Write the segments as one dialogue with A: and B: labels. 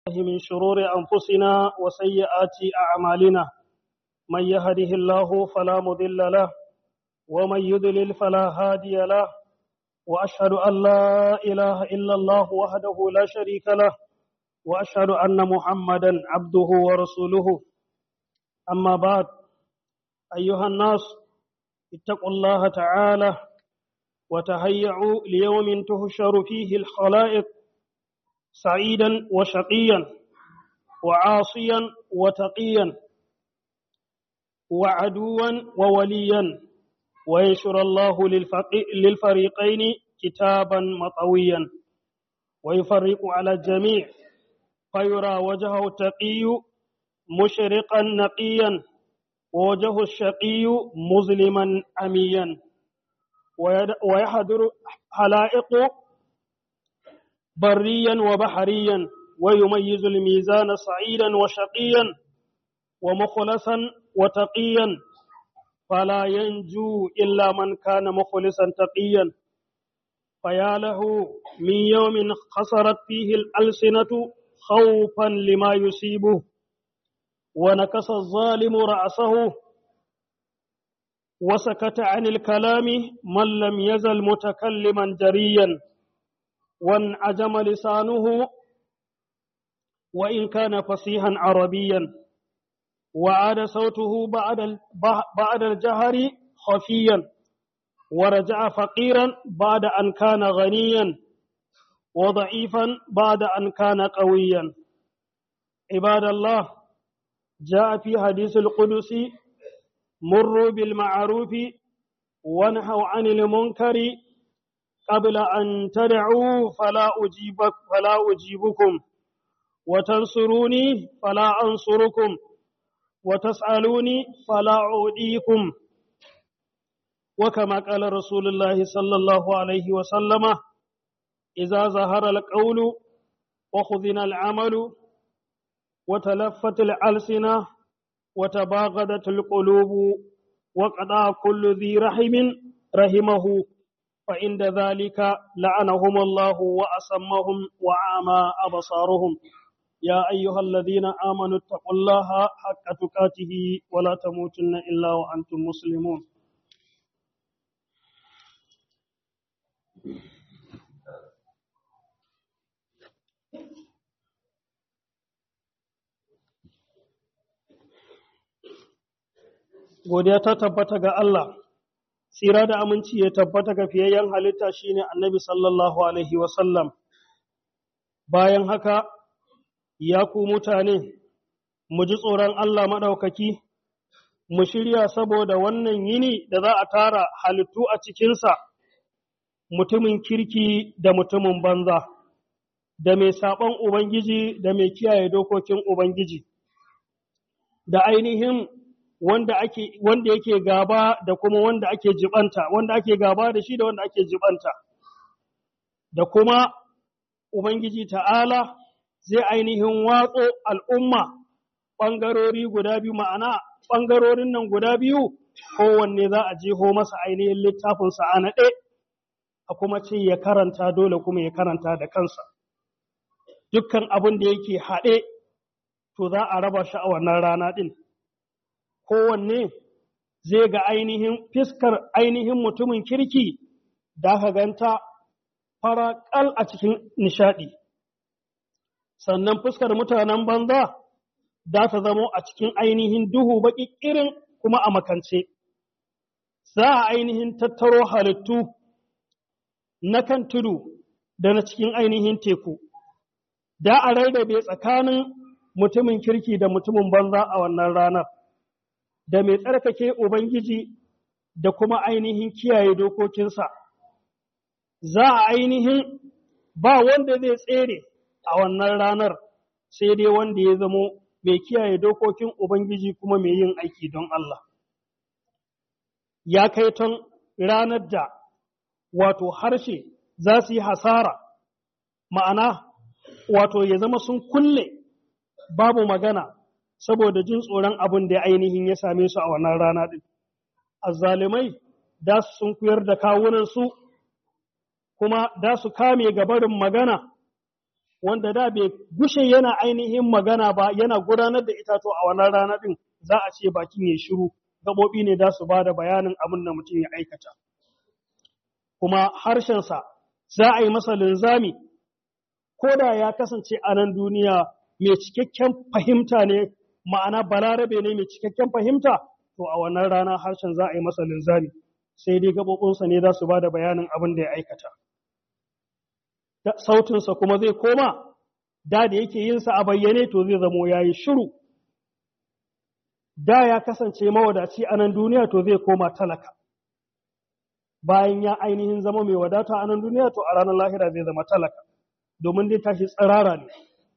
A: من شرور أنفسنا وسيئات أعمالنا من يهده الله فلا مضل له ومن يضلل فلا هادي له وأشهد أن لا إله إلا الله وحده لا شريك له وأشهد أن محمدا عبده ورسوله أما بعد أيها الناس اتقوا الله تعالى وتهيئوا ليوم تهشر فيه الخلائق سعيدا وشقيا وعاصيا وتقيا وعدوا ووليا وينشر الله للفريقين كتابا مطويا ويفرق على الجميع فيرى وجهه التقي مشرقا نقيا ووجه الشقي مظلما عميا ويحضر حلائق بريا وبحريا ويميز الميزان سعيدا وشقيا ومخلصا وتقيا فلا ينجو إلا من كان مخلصا تقيا فيا له من يوم خسرت فيه الألسنة خوفا لما يصيبه ونكس الظالم رأسه وسكت عن الكلام من لم يزل متكلما جريا وانعجم لسانه وإن كان فصيحا عربيا وعاد صوته بعد الجهر خفيا ورجع فقيرا بعد أن كان غنيا وضعيفا بعد أن كان قويا عباد الله جاء في حديث القدس مروا بالمعروف وانهوا عن المنكر قبل أن تدعوا فلا أجيبكم وتنصروني فلا أنصركم وتسألوني فلا أعطيكم وكما قال رسول الله صلى الله عليه وسلم إذا ظهر القول وخذن العمل وتلفت الألسنة وتباغدت القلوب وقضى كل ذي رحم رحمه فعند ذلك لعنهم الله وأسمهم وعامى أبصارهم يا أيها الذين آمنوا اتقوا الله حق تقاته ولا تموتن إلا وأنتم مسلمون godiya ta tabbata ga Allah tsira da aminci ya tabbata ga fiyayyen halitta shine annabi sallallahu alaihi wasallam bayan haka ya ku mutane mu ji tsoron Allah maɗaukaki mu shirya saboda wannan yini da za a tara halittu a cikinsa mutumin kirki da mutumin banza da mai saɓon Ubangiji da mai kiyaye dokokin Ubangiji da ainihin wanda yake gaba da kuma wanda ake jibanta wanda ake gaba da shi da wanda ake jibanta da kuma Ubangiji ta'ala zai ainihin watso al'umma ɓangarori guda biyu ma'ana ɓangarorin nan guda biyu kowanne za a jeho masa ainihin littafinsa a naɗe a kuma ce ya karanta dole kuma ya karanta da kansa dukkan abin da yake haɗe to za a raba shi a wannan rana ɗin kowanne zai ga ainihin fiskar ainihin mutumin kirki da aka ganta faraƙal a cikin nishaɗi sannan fuskar mutanen banza da ta zamo a cikin ainihin duhu baƙi irin kuma a makance za a ainihin tattaro halittu na kan tudu da na cikin ainihin teku da a rarrabe tsakanin mutumin kirki da mutumin banza a wannan ranar da mai tsarkake Ubangiji da kuma ainihin kiyaye dokokinsa, za a ainihin ba wanda zai tsere a wannan ranar sai dai wanda ya zamo mai kiyaye dokokin Ubangiji kuma mai yin aiki don Allah. Ya kai ton ranar da wato harshe za su yi hasara, ma'ana wato ya zama sun kulle babu magana. saboda jin tsoron abin da ainihin ya same su a wannan rana ɗin. Azzalimai da su sunkuyar da kawunansu kuma da su kame gabarin magana wanda da bai gushe yana ainihin magana ba yana gudanar da ita to a wannan rana din za a ce bakin ya shiru gaɓoɓi ne za su ba da bayanin abin da mutum ya aikata kuma harshensa za a yi masa linzami ko da ya kasance a nan duniya mai cikakken fahimta ne ma'ana balarabe ne mai cikakken fahimta to a wannan rana harshen za a yi masa linzami sai dai gaɓoɓinsa ne za su ba da bayanin abin da ya aikata sautinsa kuma zai koma da yake yinsa a bayyane to zai zamo ya yi shiru da ya kasance mawadaci a nan duniya to zai koma talaka bayan ya ainihin zama mai wadata a nan duniya to a ranar lahira zai zama talaka domin dai tashi tsirara ne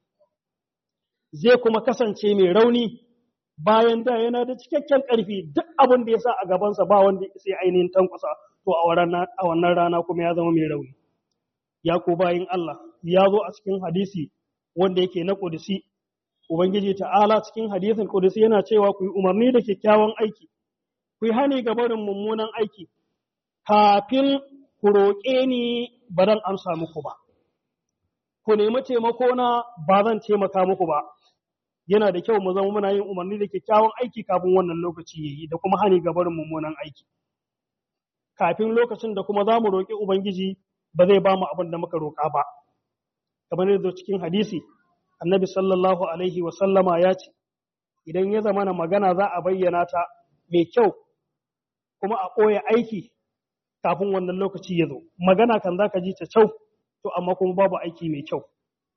A: zai kuma kasance mai rauni bayan da yana da cikakken ƙarfi duk abin da ya sa a gabansa ba wanda sai ainihin tankwasa to a wannan rana kuma ya zama mai rauni ya ko bayin Allah ya zo a cikin hadisi wanda yake na ƙudusi Ubangiji ta'ala cikin hadisin ƙudusi yana cewa ku yi umarni da kyakkyawan aiki ku yi hani ga barin mummunan aiki kafin ku roƙe ni ba zan amsa muku ba ku nemi taimako na ba zan taimaka muku ba yana da kyau mu zama muna yin umarni da kyakkyawan aiki kafin wannan lokaci yayi da kuma hani ga barin mummunan aiki kafin lokacin da kuma za mu roƙi Ubangiji ba zai ba mu abin da muka roƙa ba kamar yadda cikin hadisi annabi sallallahu alaihi wa sallama ya ce idan ya zama na magana za a bayyana ta mai kyau kuma a ɓoye aiki kafin wannan lokaci ya zo magana kan za ka ji ta kyau to amma kuma babu aiki mai kyau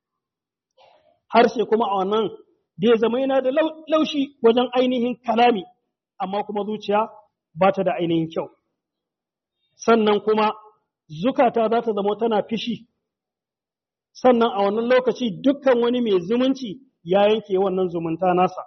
A: harshe kuma a wannan da ya zama yana da laushi wajen ainihin kalami amma kuma zuciya ba ta da ainihin kyau sannan kuma zukata za ta zama tana fishi sannan a wannan lokaci dukkan wani mai zumunci ya yanke wannan zumunta nasa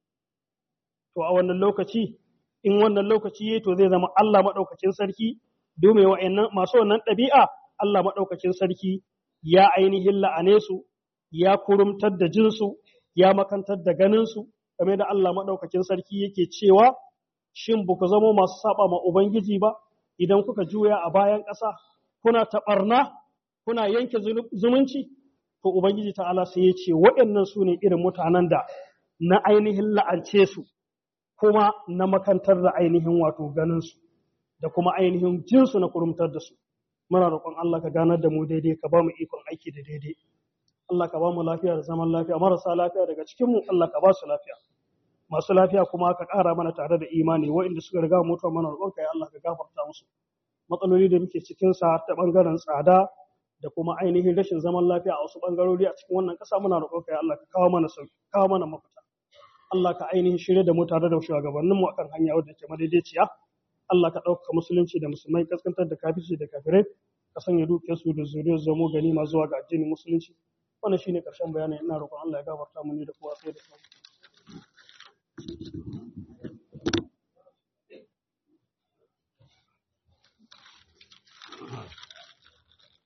A: to a wannan lokaci in wannan lokaci yayi to zai zama Allah madaukakin sarki domin wa'annan masu wannan ɗabi'a Allah madaukakin sarki ya ainihin la'ane su ya kurumtar da jinsu ya makantar da ganinsu game da Allah madaukakin sarki yake cewa shin ba ku zama masu saba ma ubangiji ba idan kuka juya a bayan ƙasa kuna taɓarna kuna yanke zumunci to ubangiji ta'ala sai ya ce waɗannan su ne irin mutanen da na ainihin la'ance su kuma na makantar da ainihin wato ganinsu da kuma ainihin jinsu na kurumtar da su muna roƙon Allah ka ganar da mu daidai ka ba mu ikon aiki da daidai Allah ka ba mu lafiya da zaman lafiya marasa lafiya daga cikin mu Allah ka ba su lafiya masu lafiya kuma ka ƙara mana tare da imani waɗanda suka riga mutuwa mana roƙon ka ya Allah ka gafarta musu matsaloli da muke cikin sa ta bangaren tsada da kuma ainihin rashin zaman lafiya a wasu bangarori a cikin wannan ƙasa muna roƙon ka ya Allah ka kawo mana sauki kawo mana mafita Allah ka ainihin shirye da mu tare da shugabanninmu akan hanya wadda ke madaidaiciya Allah ka ɗaukaka musulunci da musulmai kaskantar da kafirci da kafirai ka sanya dukiyarsu da zuriyar zamo ganima zuwa ga addinin musulunci wannan shine ƙarshen bayanin ina roƙon Allah ya gafarta mu ni da kowa sai da kowa